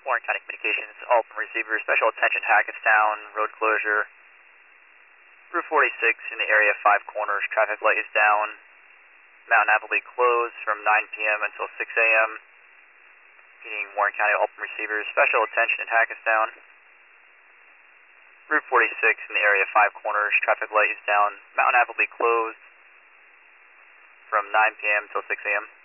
Warren County Communications, all from receivers. Special attention, Hackettstown, road closure. Route 46 in the area of Five Corners, traffic light is down. Mount Appleby closed from 9 p.m. until 6 a.m. Meaning Warren County, all from receivers. Special attention in Hackettstown. Route 46 in the area of Five Corners, traffic light is down. Mount Appleby closed from 9 p.m. until 6 a.m.